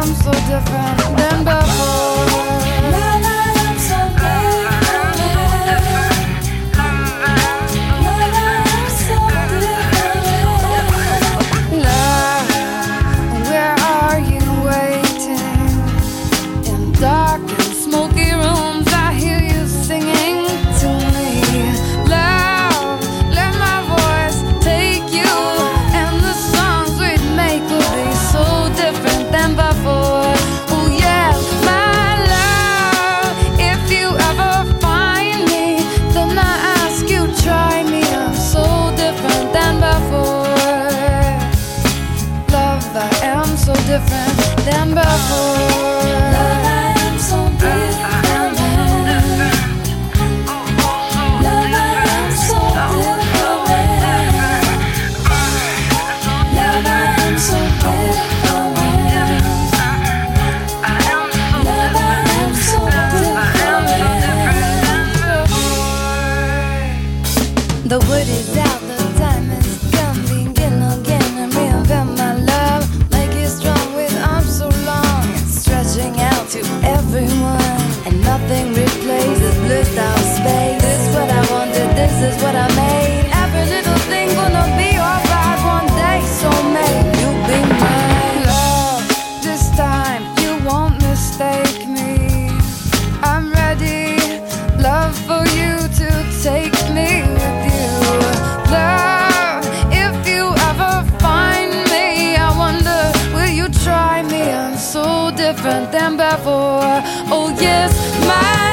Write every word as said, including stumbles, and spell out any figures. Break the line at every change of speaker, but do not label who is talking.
am so different than before.
Love, I am so different. Love, I am so different.
Love, where are you waiting? In dark and smoky rooms, I hear you singing to me. Love, let my voice take you, and the songs we'd make will be so different than before. Oh yeah, my love, if you ever find me, then I ask you, try me. I'm so different than before. Love, I am so different than before.
Love, I am so different. Love, I am so different. Love, I am so different. Love, I am so different.
The word is out, the time has come. Begin again and reinvent my love. Make it strong with arms so long, stretching out to everyone. And nothing replaces bliss out space. This is what I wanted, this is what I made. Every little thing gonna be alright one day. So may you be mine. Love, this time you won't mistake me. I'm ready, love, for you to take me with you. Love, if you ever find me, I wonder, will you try me? I'm so different than before. Oh yes, my